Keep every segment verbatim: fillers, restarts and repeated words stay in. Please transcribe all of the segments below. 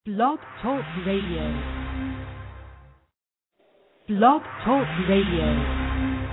Blog Talk Radio. Blog Talk Radio.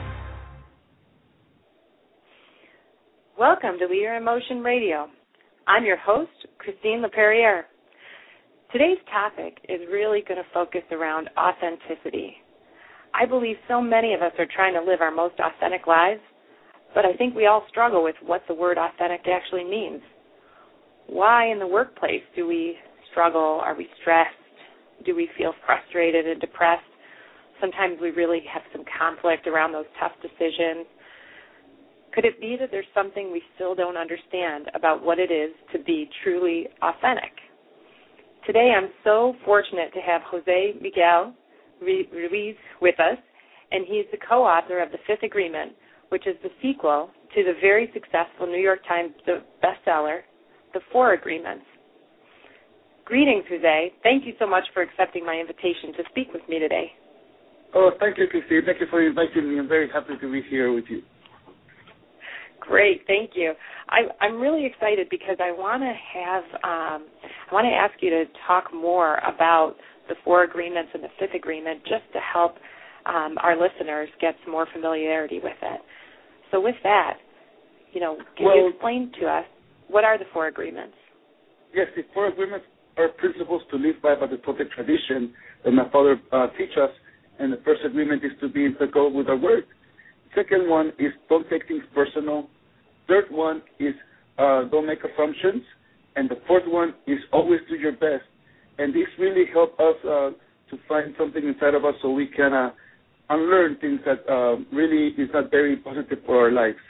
Welcome to We Are in Motion Radio. I'm your host, Christine LePerriere. Today's topic is really going to focus around authenticity. I believe so many of us are trying to live our most authentic lives, but I think we all struggle with what the word authentic actually means. Why in the workplace do we struggle? Are we stressed? Do we feel frustrated and depressed? Sometimes we really have some conflict around those tough decisions. Could it be that there's something we still don't understand about what it is to be truly authentic? Today I'm so fortunate to have Jose Miguel Ruiz with us, and he's the co-author of The Fifth Agreement, which is the sequel to the very successful New York Times bestseller, The Four Agreements. Greetings, Jose. Thank you so much for accepting my invitation to speak with me today. Oh, thank you, Christine. Thank you for inviting me. I'm very happy to be here with you. Great, thank you. I, I'm really excited because I want to have, um, I want to ask you to talk more about the Four Agreements and the Fifth Agreement, just to help um, our listeners get some more familiarity with it. So, with that, you know, can well, you explain to us what are the Four Agreements? Yes, the Four Agreements are principles to live by by the Toltec tradition that my father uh, teach us. And the first agreement is to be impeccable with our word. Second one is don't take things personal. Third one is uh, don't make assumptions. And the fourth one is always do your best. And this really help us uh, to find something inside of us so we can uh, unlearn things that uh, really is not very positive for our lives.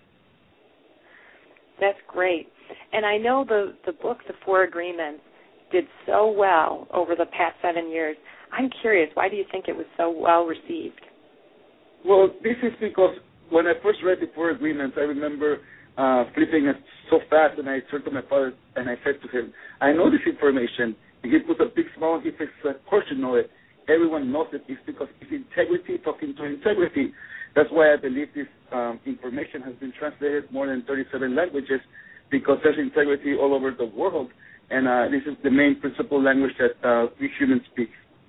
That's great. And I know the, the book, The Four Agreements, did so well over the past seven years. I'm curious, why do you think it was so well received? Well, this is because when I first read The Four Agreements, I remember uh, flipping it so fast, and I turned to my father and I said to him, I know this information. And he put a big smile on his face. Of course you know it. Everyone knows it. It's because it's integrity talking to integrity. That's why I believe this um, information has been translated more than thirty-seven languages, because there's integrity all over the world. And uh, this is the main principal language that uh, we humans speak.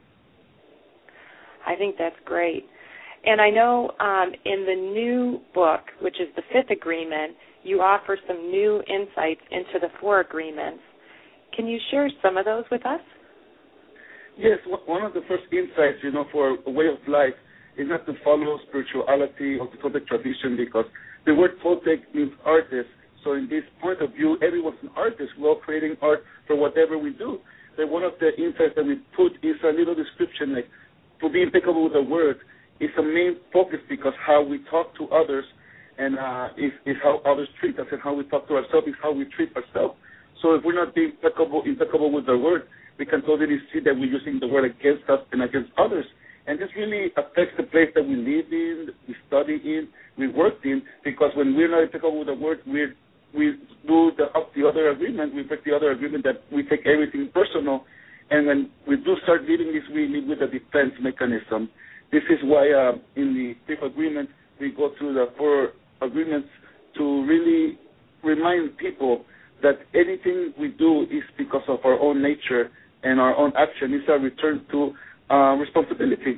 I think that's great. And I know um, in the new book, which is The Fifth Agreement, you offer some new insights into the Four Agreements. Can you share some of those with us? Yes, one of the first insights, you know, for a way of life is not to follow spirituality or the Toltec tradition, because the word Toltec means artist. So in this point of view, everyone's an artist. We're all creating art for whatever we do. So one of the insights that we put is a little description, like to be impeccable with the word is a main focus, because how we talk to others and uh, is, is how others treat us, and how we talk to ourselves is how we treat ourselves. So if we're not being impeccable, impeccable with the word, we can totally see that we're using the word against us and against others. And this really affects the place that we live in, we study in, we work in, because when we're not impeccable with the word, we're we do the up the other agreement, we break the other agreement that we take everything personal. And when we do start living this, we live with a defense mechanism. This is why uh, in the Fifth Agreement, we go through the Four Agreements to really remind people that anything we do is because of our own nature and our own action. It's a return to uh, responsibility.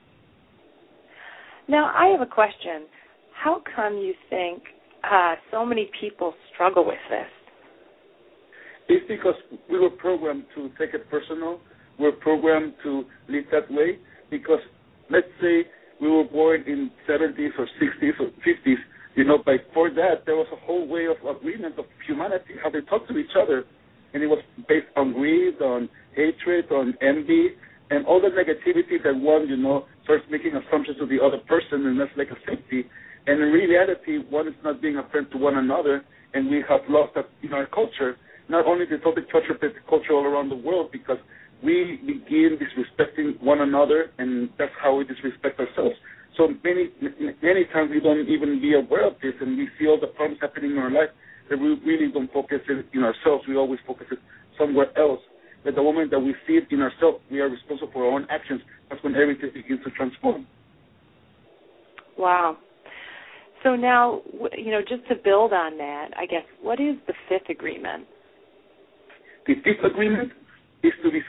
Now, I have a question. How come you think uh, so many people struggle with this? It's because we were programmed to take it personal. We're programmed to live that way, because let's say we were born in seventies or sixties or fifties, you know, before that there was a whole way of agreement of humanity, how they talk to each other, and it was based on greed, on hatred, on envy, and all the negativity that one, you know, starts making assumptions to the other person, and that's like a safety. And in reality, one is not being a friend to one another, and we have lost that in our culture. Not only the Toltec culture, but the culture all around the world, because we begin disrespecting one another, and that's how we disrespect ourselves. So many many times we don't even be aware of this, and we see all the problems happening in our life that we really don't focus it in ourselves. We always focus it somewhere else. But the moment that we see it in ourselves, we are responsible for our own actions. That's when everything begins to transform. Wow. So now, you know, just to build on that, I guess, what is the Fifth Agreement? The Fifth Agreement is to be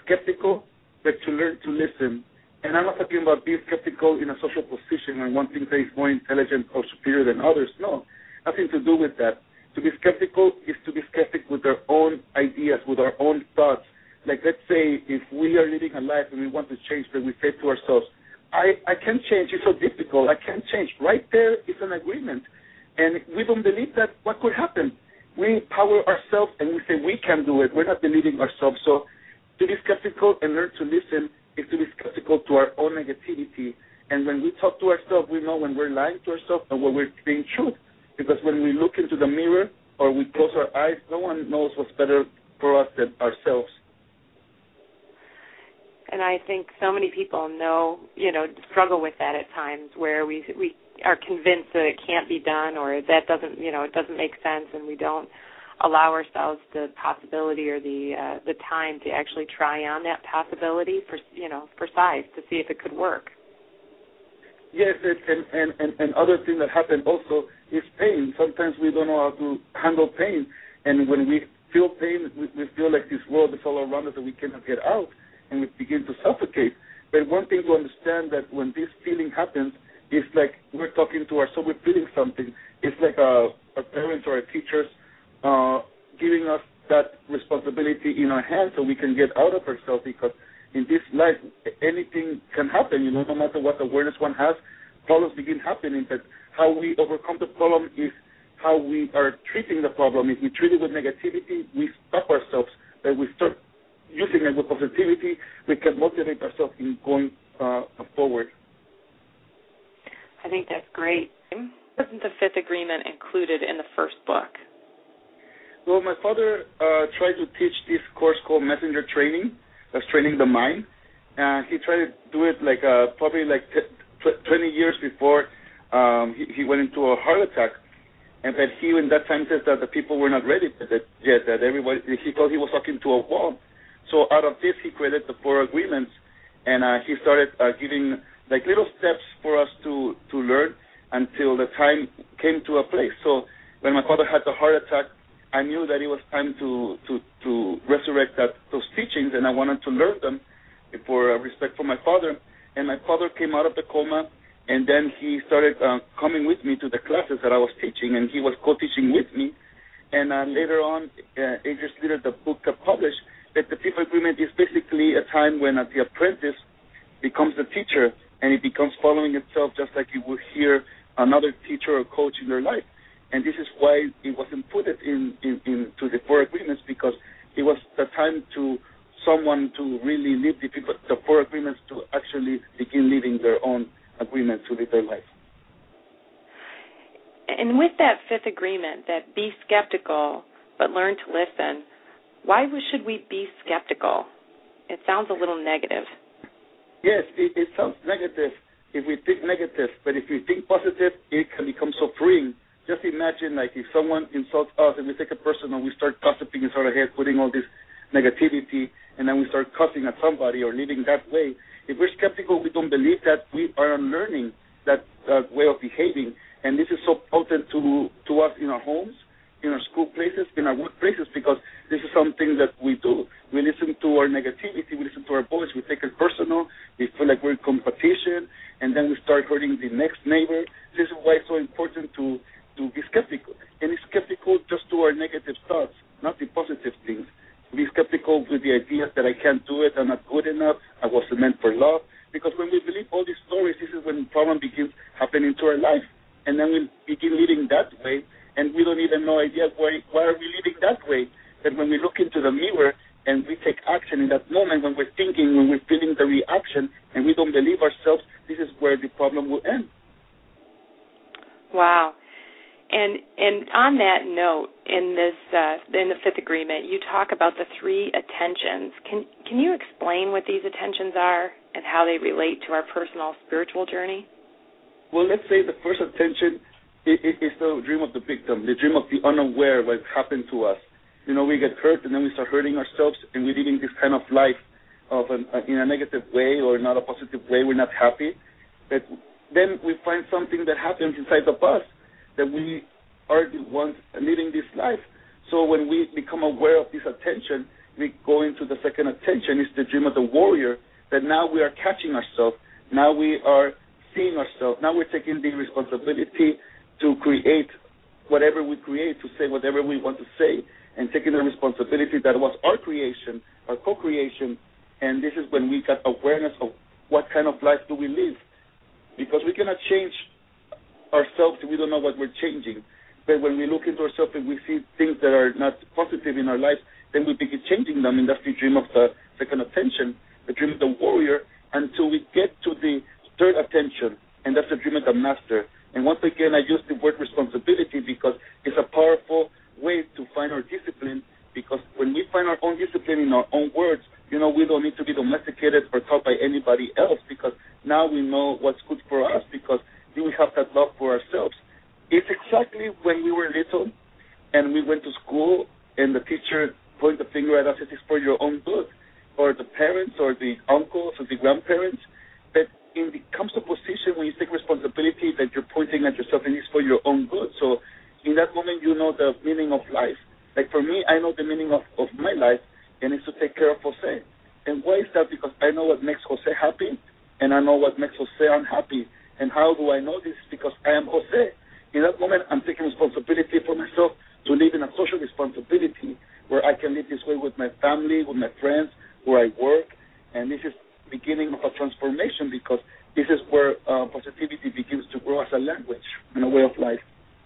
listen. And I'm not talking about being skeptical in a social position and one thing that is more intelligent or superior than others. No, nothing to do with that. To be skeptical is to be skeptical with our own ideas, with our own thoughts. Like, let's say if we are living a life and we want to change, but we say to ourselves, I, I can't change, it's so difficult, I can't change. Right there is an agreement. And we don't believe that, what could happen? We power ourselves and we say we can do it. We're not believing ourselves. So to be skeptical and learn to listen is to be skeptical to our own negativity. And when we talk to ourselves, we know when we're lying to ourselves and when we're being truth. Because when we look into the mirror or we close our eyes, no one knows what's better for us than ourselves. And I think so many people know, you know, struggle with that at times where we we are convinced that it can't be done or that doesn't, you know, it doesn't make sense, and we don't allow ourselves the possibility or the uh, the time to actually try on that possibility for, you know, for size to see if it could work. Yes, and, and, and, and other thing that happened also is pain. Sometimes we don't know how to handle pain, and when we feel pain, we, we feel like this world is all around us and we cannot get out, and we begin to suffocate. But one thing to understand that when this feeling happens, it's like we're talking to ourselves, we're feeling something. It's like our, our parents or our teachers uh, giving us that responsibility in our hands so we can get out of ourselves, because in this life, anything can happen, you know, no matter what awareness one has, problems begin happening. But how we overcome the problem is how we are treating the problem. If we treat it with negativity, we stop ourselves. But we start using it with positivity, we can motivate ourselves in going uh, forward. I think that's great. Wasn't the fifth agreement included in the first book? Well, my father uh, tried to teach this course called Messenger Training. That's training the mind. Uh, he tried to do it like uh, probably like t- twenty years before um, he, he went into a heart attack. And that he, in that time, says that the people were not ready for that yet, that everybody, he thought he was talking to a wall. So out of this, he created the four agreements, and uh, he started uh, giving like little steps for us to, to learn until the time came to a place. So when my father had the heart attack, I knew that it was time to, to, to resurrect that those teachings, and I wanted to learn them for uh, respect for my father. And my father came out of the coma, and then he started uh, coming with me to the classes that I was teaching, and he was co-teaching with me. And uh, later on, uh, eight years later, the book got published. That the fifth agreement is basically a time when uh, the apprentice becomes the teacher, and it becomes following itself, just like you would hear another teacher or coach in their life. And this is why it wasn't put it in, in, into the four agreements, because it was the time to someone to really live the, the four agreements, to actually begin living their own agreement to live their life. And with that fifth agreement, that be skeptical but learn to listen, why should we be skeptical? It sounds a little negative. Yes, it, it sounds negative if we think negative, but if we think positive, it can become so freeing. Just imagine, like, if someone insults us and we take it personal, we start gossiping in our head, putting all this negativity, and then we start cussing at somebody or living that way. If we're skeptical, we don't believe that, we are unlearning that uh, way of behaving. And this is so potent to, to us in our homes, in our school places, in our workplaces, because this is something that we do. We listen to our negativity, we listen to our voice, we take it personal, we feel like we're in competition, and then we start hurting the next neighbor. This is why it's so important to, to be skeptical. And it's skeptical just to our negative thoughts, not the positive things. Be skeptical with the ideas that I can't do it, I'm not good enough, I wasn't meant for love. Because when we believe all these stories, this is when problem begins happening to our life. And then we begin living that way, and we don't even know idea why, why are we living that way. That when we look into the mirror and we take action in that moment, when we're thinking, when we're feeling the reaction, and we don't believe ourselves, this is where the problem will end. Wow. And and on that note, in this uh, in the fifth agreement, you talk about the three attentions. Can can you explain what these attentions are and how they relate to our personal spiritual journey? Well, let's say the first attention is, is the dream of the victim, the dream of the unaware, what happened to us. You know, we get hurt, and then we start hurting ourselves, and we're living this kind of life of an, uh, in a negative way or not a positive way. We're not happy. But then we find something that happens inside of us, that we are the ones living this life. So when we become aware of this attention, we go into the second attention. It's the dream of the warrior, that now we are catching ourselves. Now we are seeing ourselves. Now we're taking the responsibility to create whatever we create, to say whatever we want to say, and taking the responsibility that was our creation, our co-creation. And this is when we got awareness of what kind of life do we live. Because we cannot change ourselves if we don't know what we're changing. But when we look into ourselves and we see things that are not positive in our life, then we begin changing them. And that's the dream of the second attention, the dream of the warrior, until we get to the third attention, and that's the dream of the master. And once again, I use the word responsibility because it's a powerful way to find our discipline, because when we find our own discipline in our own words, you know, we don't need to be domesticated or taught by anybody else, because now we know what's good for us, because we have that love for ourselves. It's exactly when we were little and we went to school and the teacher pointed the finger at us and says, it's for your own good, or the parents or the uncles or the grandparents, that in the comes to position when you take responsibility that you're pointing at yourself and it's for your own good. So in that moment, you know the meaning of life. Like for me, I know the meaning of, of my life, and it's to take care of Jose. And why is that? Because I know what makes Jose happy, and I know what makes Jose unhappy. And how do I know this? Because I am Jose. In that moment, I'm taking responsibility for myself to live in a social responsibility where I can live this way with my family, with my friends, where I work. And this is the beginning of a transformation, because this is where uh, positivity begins to grow as a language and a way of life.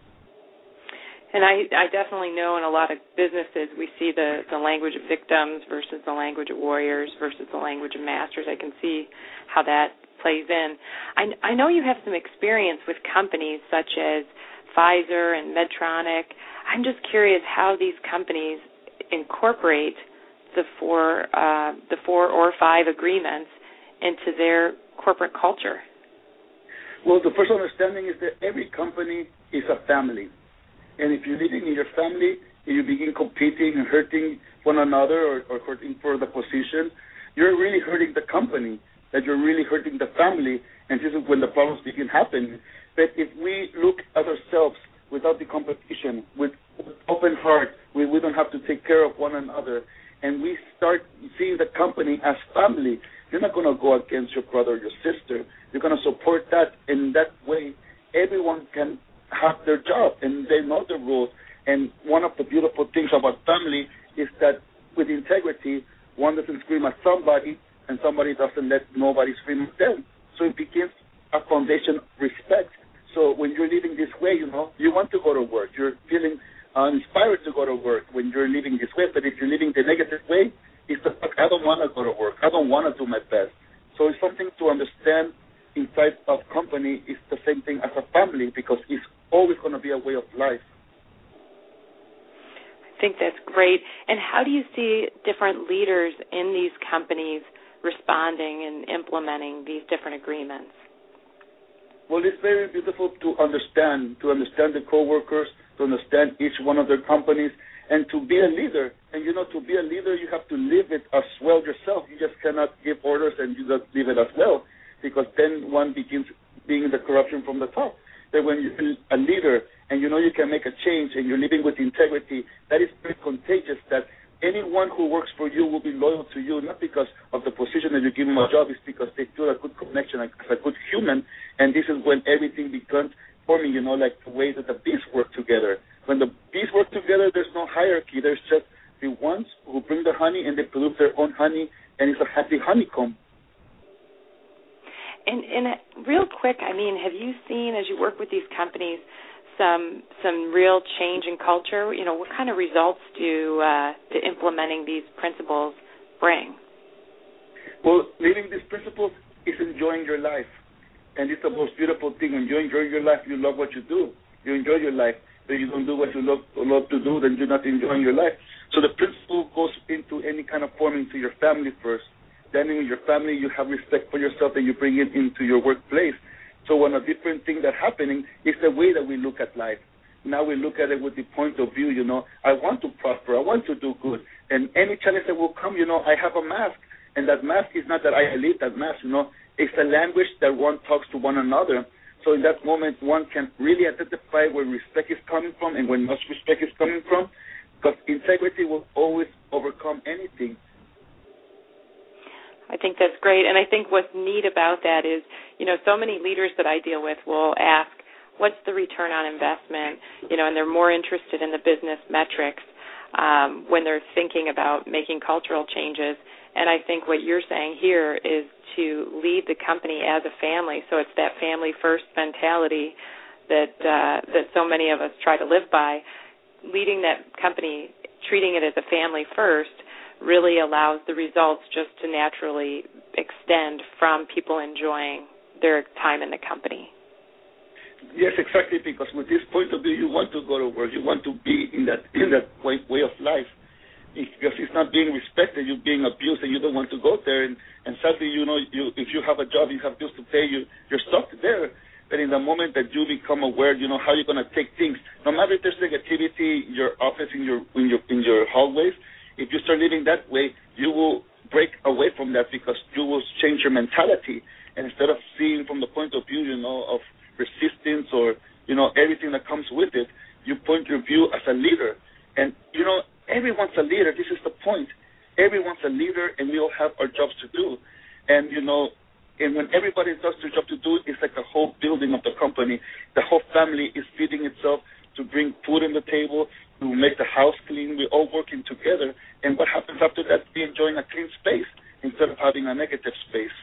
And I, I definitely know in a lot of businesses we see the, the language of victims versus the language of warriors versus the language of masters. I can see how that plays in. I, I know you have some experience with companies such as Pfizer and Medtronic. I'm just curious how these companies incorporate the four, uh, the four or five agreements into their corporate culture. Well, the first understanding is that every company is a family. And if you're living in your family and you begin competing and hurting one another or, or hurting for the position, you're really hurting the company, that you're really hurting the family, and this is when the problems begin happening. But if we look at ourselves without the competition, with, with open heart, we, we don't have to take care of one another, and we start seeing the company as family, you're not going to go against your brother or your sister. You're going to support that. In that way, everyone can have their job, and they know the rules. And one of the beautiful things about family is that with integrity, one doesn't scream at somebody, and somebody doesn't let nobody scream at them. So it begins a foundation of respect. So when you're living this way, you know, you want to go to work. You're feeling uh, inspired to go to work when you're living this way. But if you're living the negative way, it's the fact, I don't want to go to work. I don't want to do my best. So it's something to understand inside of company is the same thing as a family, because it's always going to be a way of life. I think that's great. And how do you see different leaders in these companies responding and implementing these different agreements? Well, it's very beautiful to understand, to understand the coworkers, to understand each one of their companies, and to be a leader. And, you know, to be a leader, you have to live it as well yourself. You just cannot give orders and you just live it as well, because then one begins being the corruption from the top. That when you're a leader and you know you can make a change and you're living with integrity, that is very contagious, that anyone who works for you will be loyal to you, not because of the position that you give them a job, it's because they feel a good connection as a good human. And this is when everything becomes forming, you know, like the way that the bees work together. When the bees work together, there's no hierarchy. There's just the ones who bring the honey and they produce their own honey, and it's a happy honeycomb. And, and real quick, I mean, have you seen, as you work with these companies, some some real change in culture? You know, what kind of results do uh, do implementing these principles bring? Well, living these principles is enjoying your life, and it's the most beautiful thing. When you enjoy your life, you love what you do. You enjoy your life. If you don't do what you love, love to do, then you're not enjoying your life. So the principle goes into any kind of form into your family first. Then in your family, you have respect for yourself, and you bring it into your workplace. So one of the different things that's happening is the way that we look at life. Now we look at it with the point of view, you know, I want to prosper, I want to do good. And any challenge that will come, you know, I have a mask. And that mask is not that I elite that mask, you know. It's a language that one talks to one another. So in that moment, one can really identify where respect is coming from and where much respect is coming from, because integrity will always overcome anything. I think that's great. And I think what's neat about that is, you know, so many leaders that I deal with will ask, what's the return on investment? You know, and they're more interested in the business metrics um, when they're thinking about making cultural changes. And I think what you're saying here is to lead the company as a family. So it's that family-first mentality that uh, that so many of us try to live by. Leading that company, treating it as a family first, really allows the results just to naturally extend from people enjoying their time in the company. Yes, exactly, because with this point of view, you want to go to work, you want to be in that in that way, way of life. Because it's not being respected, you're being abused, and you don't want to go there. And, and sadly, you know, you, if you have a job, you have bills to pay, you, you're stuck there. But in the moment that you become aware, you know, how you're going to take things, no matter if there's negativity in your office, in your in your in your hallways, if you start living that way, you will break away from that because you will change your mentality. And instead of seeing from the point of view, you know, of resistance or, you know, everything that comes with it, you point your view as a leader. And, you know, everyone's a leader. This is the point. Everyone's a leader, and we all have our jobs to do. And, you know, and when everybody does their job to do, it's like the whole building of the company. The whole family is feeding itself to bring food on the table, to make the house clean. We're all working together. And what happens after that? We're enjoying a clean space instead of having a negative space.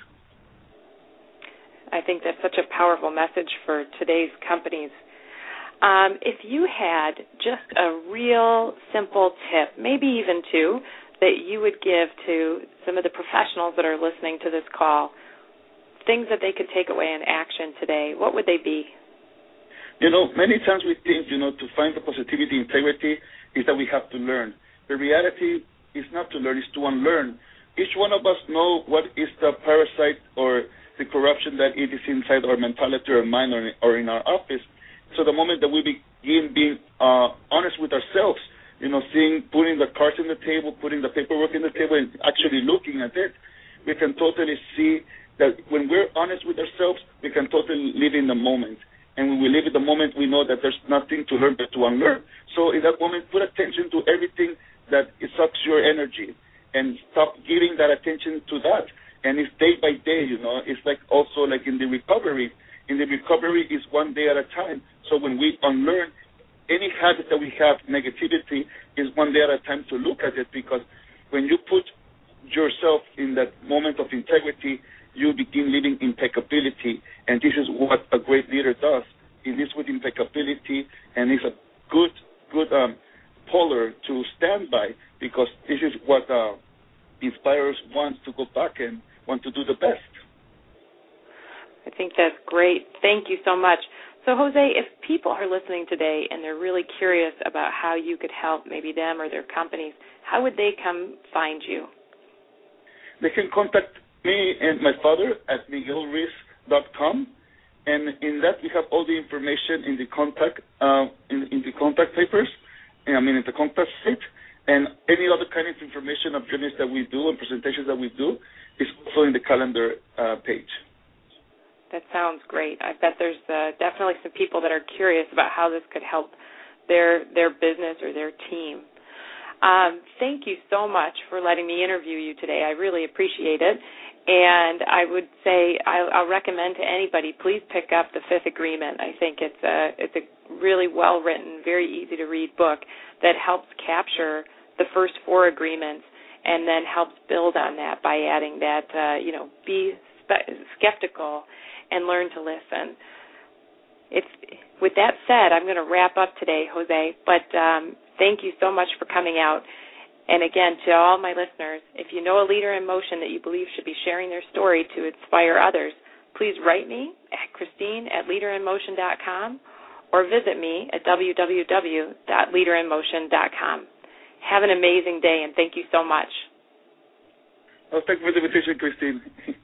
I think that's such a powerful message for today's companies. Um, if you had just a real simple tip, maybe even two, that you would give to some of the professionals that are listening to this call, things that they could take away in action today, what would they be? You know, many times we think, you know, to find the positivity, integrity, is that we have to learn. The reality is not to learn, it's to unlearn. Each one of us know what is the parasite or the corruption that it is inside our mentality or mind or, or in our office. So the moment that we begin being uh, honest with ourselves, you know, seeing, putting the cards on the table, putting the paperwork on the table, and actually looking at it, we can totally see that when we're honest with ourselves, we can totally live in the moment. And when we live in the moment, we know that there's nothing to learn but to unlearn. So in that moment, put attention to everything that it sucks your energy and stop giving that attention to that. And it's day by day, you know. It's like also like in the recovery. In the recovery is one day at a time. So when we unlearn any habit that we have, negativity, is one day at a time to look at it, because when you put yourself in that moment of integrity, you begin living impeccability. And this is what a great leader does. He lives with impeccability, and is a good, good um, polar to stand by, because this is what uh, inspires one to go back and want to do the best. I think that's great. Thank you so much. So, Jose, if people are listening today and they're really curious about how you could help maybe them or their companies, how would they come find you? They can contact me and my father at miguel ruiz dot com, and in that we have all the information in the contact uh, in, in the contact papers, I mean in the contact sheet, and any other kind of information of journeys that we do and presentations that we do is also in the calendar uh, page. That sounds great. I bet there's uh, definitely some people that are curious about how this could help their their business or their team. Um, thank you so much for letting me interview you today. I really appreciate it. And I would say I'll, I'll recommend to anybody, please pick up The Fifth Agreement. I think it's a, it's a really well-written, very easy-to-read book that helps capture the first four agreements and then helps build on that by adding that, uh, you know, be spe- skeptical and learn to listen. It's, with that said, I'm going to wrap up today, Jose, but um, thank you so much for coming out. And again, to all my listeners, if you know a leader in motion that you believe should be sharing their story to inspire others, please write me at Christine at leader in motion dot com or visit me at w w w dot leader in motion dot com. Have an amazing day, and thank you so much. Well, thank you for the invitation, Christine.